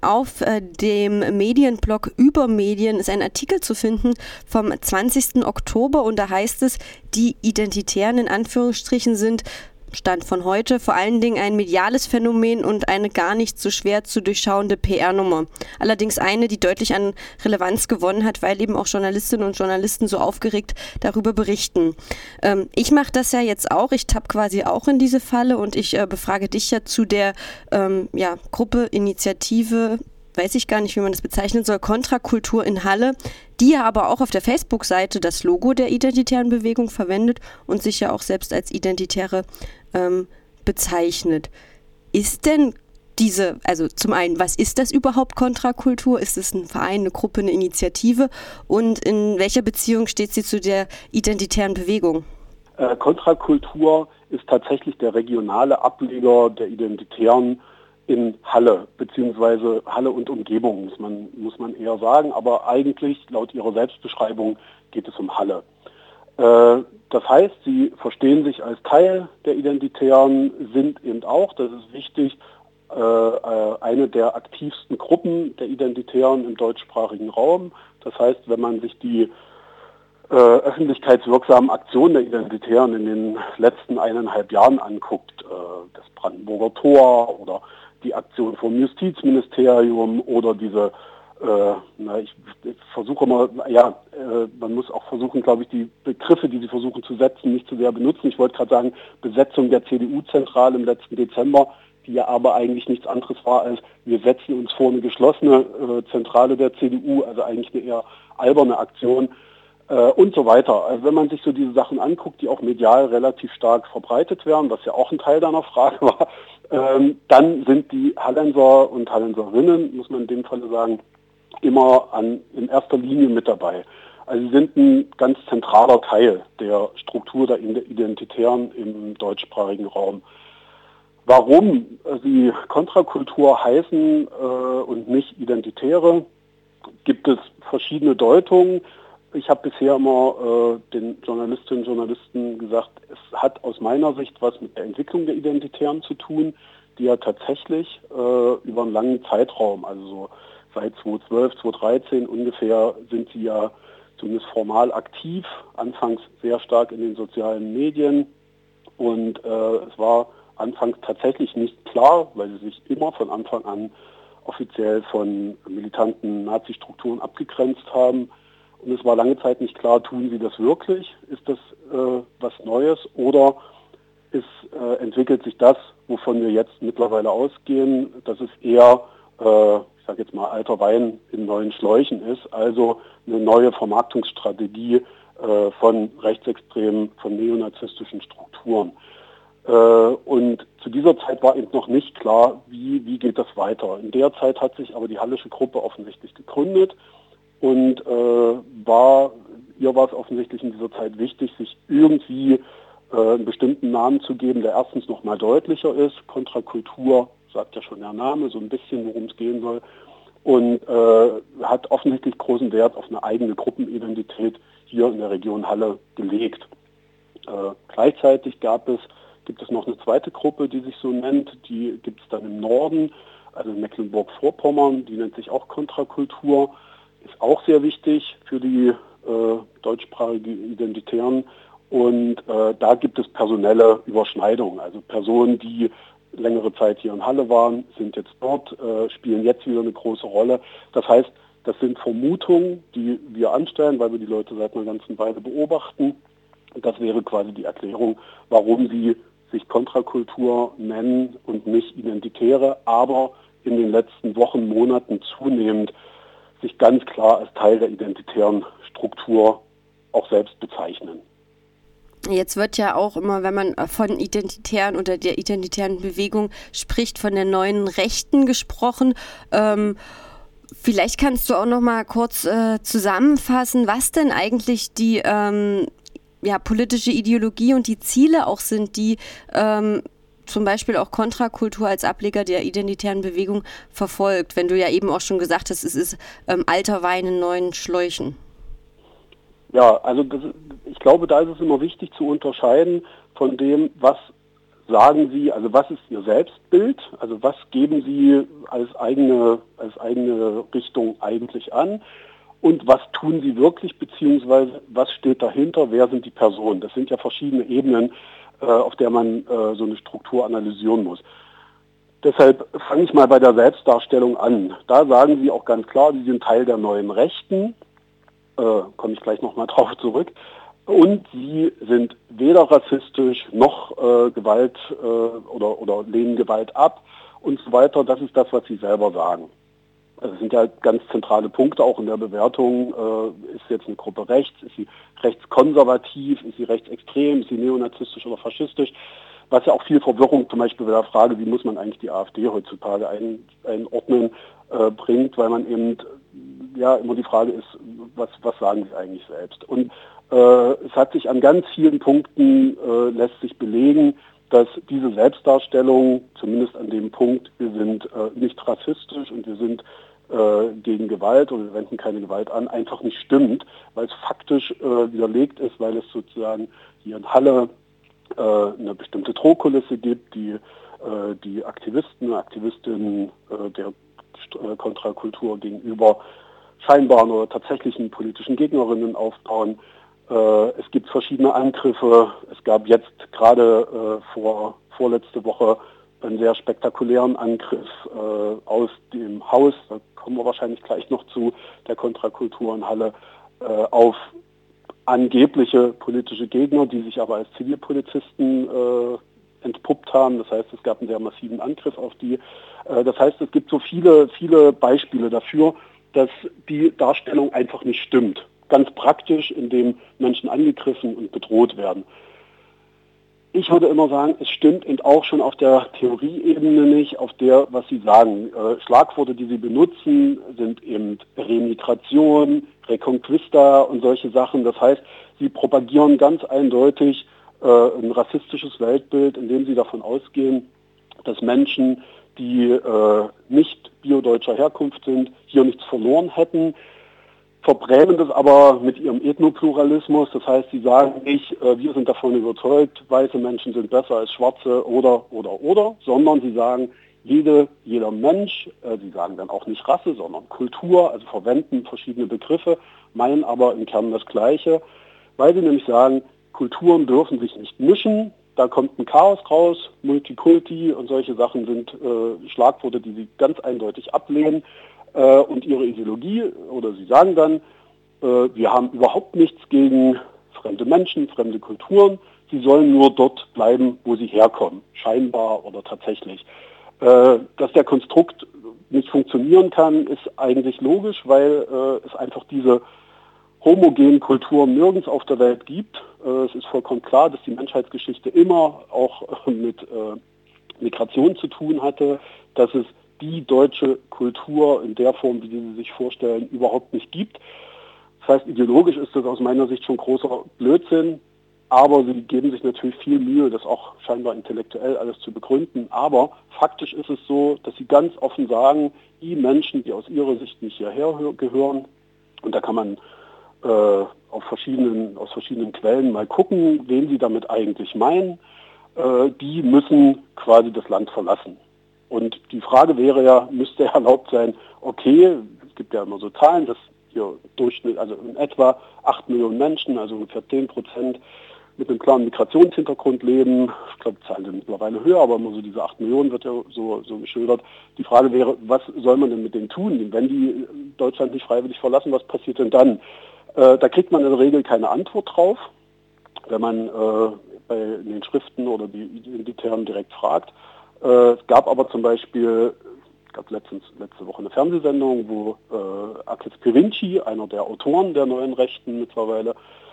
auf dem Medienblog Übermedien ist ein Artikel zu finden vom 20. Oktober und da heißt es, die Identitären in Anführungsstrichen sind Stand von heute vor allen Dingen ein mediales Phänomen und eine gar nicht so schwer zu durchschauende PR-Nummer. Allerdings eine, die deutlich an Relevanz gewonnen hat, weil eben auch Journalistinnen und Journalisten so aufgeregt darüber berichten. Ich mache das ja jetzt auch, ich tappe quasi auch in diese Falle und ich befrage dich ja zu der Gruppe, Initiative, weiß ich gar nicht, wie man das bezeichnen soll, Kontrakultur in Halle, die ja aber auch auf der Facebook-Seite das Logo der identitären Bewegung verwendet und sich ja auch selbst als Identitäre bezeichnet. Ist denn also zum einen, was ist das überhaupt Kontrakultur? Ist es ein Verein, eine Gruppe, eine Initiative? Und in welcher Beziehung steht sie zu der identitären Bewegung? Kontrakultur ist tatsächlich der regionale Ableger der Identitären in Halle, beziehungsweise Halle und Umgebung, muss man eher sagen. Aber eigentlich, laut ihrer Selbstbeschreibung, geht es um Halle. Das heißt, sie verstehen sich als Teil der Identitären, sind eben auch, das ist wichtig, eine der aktivsten Gruppen der Identitären im deutschsprachigen Raum. Das heißt, wenn man sich die öffentlichkeitswirksamen Aktionen der Identitären in den letzten 1,5 Jahren anguckt, das Brandenburger Tor oder die Aktion vom Justizministerium oder diese, ich versuche mal, man muss auch versuchen, glaube ich, die Begriffe, die sie versuchen zu setzen, nicht zu sehr benutzen. Ich wollte gerade sagen, Besetzung der CDU-Zentrale im letzten Dezember, die ja aber eigentlich nichts anderes war als, wir setzen uns vor eine geschlossene Zentrale der CDU, also eigentlich eine eher alberne Aktion und so weiter. Also wenn man sich so diese Sachen anguckt, die auch medial relativ stark verbreitet werden, was ja auch ein Teil deiner Frage war, dann sind die Hallenser und Hallenserinnen, muss man in dem Falle sagen, immer in erster Linie mit dabei. Also sie sind ein ganz zentraler Teil der Struktur der Identitären im deutschsprachigen Raum. Warum sie Kontrakultur heißen und nicht Identitäre, gibt es verschiedene Deutungen. Ich habe bisher immer den Journalistinnen und Journalisten gesagt, es hat aus meiner Sicht was mit der Entwicklung der Identitären zu tun, die ja tatsächlich über einen langen Zeitraum, also so seit 2012, 2013 ungefähr, sind sie ja zumindest formal aktiv, anfangs sehr stark in den sozialen Medien und es war anfangs tatsächlich nicht klar, weil sie sich immer von Anfang an offiziell von militanten Nazi-Strukturen abgegrenzt haben. Und es war lange Zeit nicht klar, tun sie das wirklich? Ist das was Neues? Oder entwickelt sich das, wovon wir jetzt mittlerweile ausgehen, dass es eher, ich sage jetzt mal, alter Wein in neuen Schläuchen ist, also eine neue Vermarktungsstrategie von rechtsextremen, von neonazistischen Strukturen. Und zu dieser Zeit war eben noch nicht klar, wie geht das weiter. In der Zeit hat sich aber die Hallische Gruppe offensichtlich gegründet und ihr war es offensichtlich in dieser Zeit wichtig, sich irgendwie einen bestimmten Namen zu geben, der erstens nochmal deutlicher ist. Kontrakultur sagt ja schon der Name, so ein bisschen, worum es gehen soll. Und hat offensichtlich großen Wert auf eine eigene Gruppenidentität hier in der Region Halle gelegt. Gleichzeitig gibt es noch eine zweite Gruppe, die sich so nennt. Die gibt es dann im Norden, also in Mecklenburg-Vorpommern. Die nennt sich auch Kontrakultur. Ist auch sehr wichtig für die deutschsprachigen Identitären. Und da gibt es personelle Überschneidungen. Also Personen, die längere Zeit hier in Halle waren, sind jetzt dort, spielen jetzt wieder eine große Rolle. Das heißt, das sind Vermutungen, die wir anstellen, weil wir die Leute seit einer ganzen Weile beobachten. Und das wäre quasi die Erklärung, warum sie sich Kontrakultur nennen und nicht Identitäre, aber in den letzten Wochen, Monaten zunehmend sich ganz klar als Teil der identitären Struktur auch selbst bezeichnen. Jetzt wird ja auch immer, wenn man von Identitären oder der identitären Bewegung spricht, von der neuen Rechten gesprochen. Vielleicht kannst du auch noch mal kurz zusammenfassen, was denn eigentlich die politische Ideologie und die Ziele auch sind, die zum Beispiel auch Kontrakultur als Ableger der identitären Bewegung verfolgt. Wenn du ja eben auch schon gesagt hast, es ist alter Wein in neuen Schläuchen. Ja, also ich glaube, da ist es immer wichtig zu unterscheiden von dem, was sagen Sie, also was ist Ihr Selbstbild, also was geben Sie als eigene Richtung eigentlich an und was tun Sie wirklich, beziehungsweise was steht dahinter, wer sind die Personen? Das sind ja verschiedene Ebenen, auf der man so eine Struktur analysieren muss. Deshalb fange ich mal bei der Selbstdarstellung an. Da sagen Sie auch ganz klar, Sie sind Teil der neuen Rechten, komme ich gleich nochmal drauf zurück. Und sie sind weder rassistisch noch Gewalt oder lehnen Gewalt ab und so weiter. Das ist das, was sie selber sagen. Also das sind ja ganz zentrale Punkte auch in der Bewertung. Ist jetzt eine Gruppe rechts? Ist sie rechtskonservativ? Ist sie rechtsextrem? Ist sie neonazistisch oder faschistisch? Was ja auch viel Verwirrung zum Beispiel bei der Frage, wie muss man eigentlich die AfD heutzutage einordnen, bringt, weil man eben ja immer die Frage ist, was sagen sie eigentlich selbst? Und es hat sich an ganz vielen Punkten lässt sich belegen, dass diese Selbstdarstellung, zumindest an dem Punkt, wir sind nicht rassistisch und wir sind gegen Gewalt oder wir wenden keine Gewalt an, einfach nicht stimmt, weil es faktisch widerlegt ist, weil es sozusagen hier in Halle eine bestimmte Drohkulisse gibt, die Aktivisten, Aktivistinnen der Kontrakultur gegenüber scheinbaren oder tatsächlichen politischen Gegnerinnen aufbauen. Es gibt verschiedene Angriffe. Es gab jetzt gerade vorletzte Woche einen sehr spektakulären Angriff aus dem Haus, da kommen wir wahrscheinlich gleich noch zu, der Kontrakultur in Halle, auf angebliche politische Gegner, die sich aber als Zivilpolizisten entpuppt haben. Das heißt, es gab einen sehr massiven Angriff auf die. Das heißt, es gibt so viele Beispiele dafür, dass die Darstellung einfach nicht stimmt. Ganz praktisch, indem Menschen angegriffen und bedroht werden. Ich würde immer sagen, es stimmt eben auch schon auf der Theorieebene nicht, auf der, was Sie sagen. Schlagworte, die Sie benutzen, sind eben Remigration, Reconquista und solche Sachen. Das heißt, Sie propagieren ganz eindeutig ein rassistisches Weltbild, indem Sie davon ausgehen, dass Menschen, die nicht biodeutscher Herkunft sind, hier nichts verloren hätten. Verbrämen das aber mit ihrem Ethnopluralismus. Das heißt, sie sagen nicht, wir sind davon überzeugt, weiße Menschen sind besser als schwarze oder, sondern sie sagen, jeder Mensch, sie sagen dann auch nicht Rasse, sondern Kultur, also verwenden verschiedene Begriffe, meinen aber im Kern das Gleiche, weil sie nämlich sagen, Kulturen dürfen sich nicht mischen, da kommt ein Chaos raus, Multikulti und solche Sachen sind Schlagworte, die sie ganz eindeutig ablehnen. Und ihre Ideologie, oder sie sagen dann, wir haben überhaupt nichts gegen fremde Menschen, fremde Kulturen, sie sollen nur dort bleiben, wo sie herkommen, scheinbar oder tatsächlich. Dass der Konstrukt nicht funktionieren kann, ist eigentlich logisch, weil es einfach diese homogenen Kulturen nirgends auf der Welt gibt. Es ist vollkommen klar, dass die Menschheitsgeschichte immer auch mit Migration zu tun hatte, dass es die deutsche Kultur in der Form, wie Sie sich vorstellen, überhaupt nicht gibt. Das heißt, ideologisch ist das aus meiner Sicht schon großer Blödsinn, aber sie geben sich natürlich viel Mühe, das auch scheinbar intellektuell alles zu begründen. Aber faktisch ist es so, dass sie ganz offen sagen, die Menschen, die aus ihrer Sicht nicht hierher gehören, und da kann man aus verschiedenen Quellen mal gucken, wen sie damit eigentlich meinen, die müssen quasi das Land verlassen. Und die Frage wäre ja, müsste erlaubt sein, okay, es gibt ja immer so Zahlen, dass hier Durchschnitt, also in etwa 8 Millionen Menschen, also ungefähr 10% mit einem klaren Migrationshintergrund leben. Ich glaube, die Zahlen sind mittlerweile höher, aber immer so diese 8 Millionen wird ja so geschildert. Die Frage wäre, was soll man denn mit denen tun? Wenn die Deutschland nicht freiwillig verlassen, was passiert denn dann? Da kriegt man in der Regel keine Antwort drauf, wenn man in den Schriften oder die Identitären direkt fragt. Es gab aber zum Beispiel, letzte Woche eine Fernsehsendung, wo Akis Pirinci, einer der Autoren der neuen Rechten mittlerweile,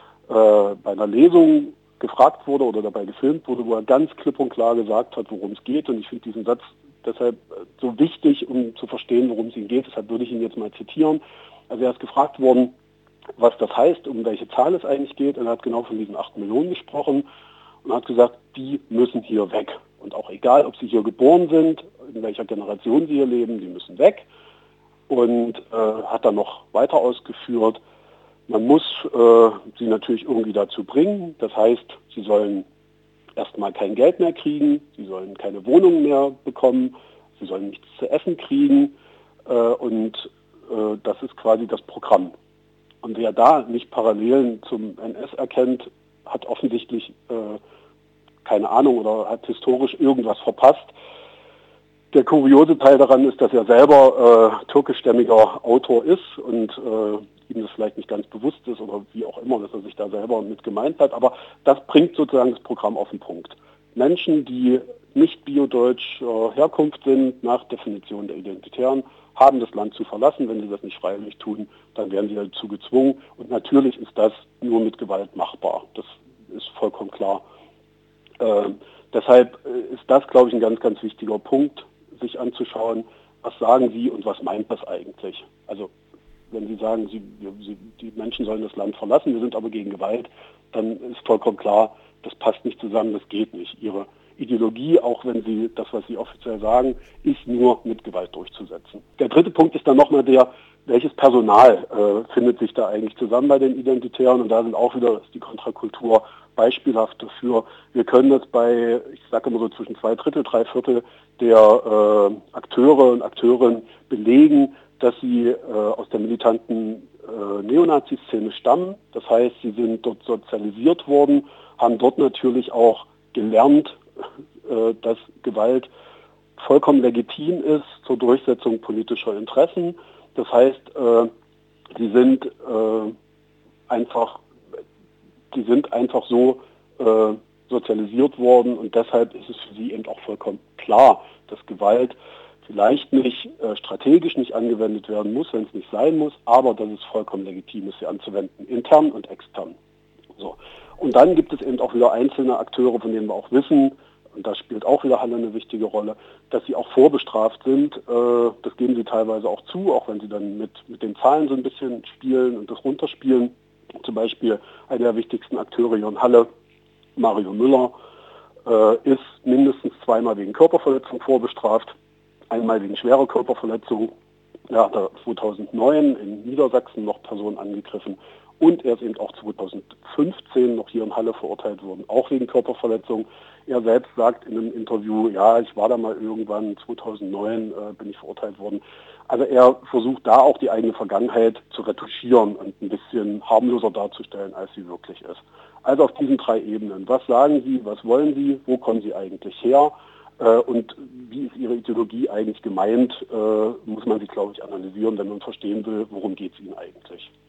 bei einer Lesung gefragt wurde oder dabei gefilmt wurde, wo er ganz klipp und klar gesagt hat, worum es geht. Und ich finde diesen Satz deshalb so wichtig, um zu verstehen, worum es ihm geht. Deshalb würde ich ihn jetzt mal zitieren. Also er ist gefragt worden, was das heißt, um welche Zahl es eigentlich geht. Und er hat genau von diesen 8 Millionen gesprochen und hat gesagt, die müssen hier weg. Und auch egal, ob sie hier geboren sind, in welcher Generation sie hier leben, die müssen weg. Und hat dann noch weiter ausgeführt, man muss sie natürlich irgendwie dazu bringen. Das heißt, sie sollen erstmal kein Geld mehr kriegen, sie sollen keine Wohnung mehr bekommen, sie sollen nichts zu essen kriegen und das ist quasi das Programm. Und wer da nicht Parallelen zum NS erkennt, hat offensichtlich keine Ahnung oder hat historisch irgendwas verpasst. Der kuriose Teil daran ist, dass er selber türkischstämmiger Autor ist und ihm das vielleicht nicht ganz bewusst ist oder wie auch immer, dass er sich da selber mit gemeint hat. Aber das bringt sozusagen das Programm auf den Punkt. Menschen, die nicht biodeutscher Herkunft sind, nach Definition der Identitären, haben das Land zu verlassen. Wenn sie das nicht freiwillig tun, dann werden sie dazu gezwungen. Und natürlich ist das nur mit Gewalt machbar. Das ist vollkommen klar. Deshalb ist das, glaube ich, ein ganz, ganz wichtiger Punkt, sich anzuschauen, was sagen Sie und was meint das eigentlich? Also wenn Sie sagen, die Menschen sollen das Land verlassen, wir sind aber gegen Gewalt, dann ist vollkommen klar, das passt nicht zusammen, das geht nicht. Ihre Ideologie, auch wenn Sie das, was Sie offiziell sagen, ist nur mit Gewalt durchzusetzen. Der dritte Punkt ist dann nochmal welches Personal findet sich da eigentlich zusammen bei den Identitären? Und da sind auch wieder die Kontrakultur beispielhaft dafür. Wir können das bei, ich sage immer so zwischen 2/3, 3/4 der Akteure und Akteurinnen belegen, dass sie aus der militanten Neonazi-Szene stammen. Das heißt, sie sind dort sozialisiert worden, haben dort natürlich auch gelernt, dass Gewalt vollkommen legitim ist zur Durchsetzung politischer Interessen. Das heißt, die sind einfach so sozialisiert worden und deshalb ist es für sie eben auch vollkommen klar, dass Gewalt vielleicht nicht strategisch nicht angewendet werden muss, wenn es nicht sein muss, aber dass es vollkommen legitim ist, sie anzuwenden, intern und extern. So. Und dann gibt es eben auch wieder einzelne Akteure, von denen wir auch wissen, und da spielt auch wieder Halle eine wichtige Rolle, dass sie auch vorbestraft sind. Das geben sie teilweise auch zu, auch wenn sie dann mit den Zahlen so ein bisschen spielen und das runterspielen. Zum Beispiel einer der wichtigsten Akteure hier in Halle, Mario Müller, ist mindestens 2-mal wegen Körperverletzung vorbestraft, einmal wegen schwerer Körperverletzung. Er hat 2009 in Niedersachsen noch Personen angegriffen und er ist eben auch 2015 noch hier in Halle verurteilt worden, auch wegen Körperverletzung. Er selbst sagt in einem Interview, ja, ich war da mal irgendwann, 2009 bin ich verurteilt worden. Also er versucht da auch die eigene Vergangenheit zu retuschieren und ein bisschen harmloser darzustellen, als sie wirklich ist. Also auf diesen 3 Ebenen. Was sagen Sie, was wollen Sie, wo kommen Sie eigentlich her und wie ist Ihre Ideologie eigentlich gemeint, muss man sie, glaube ich, analysieren, wenn man verstehen will, worum geht es Ihnen eigentlich.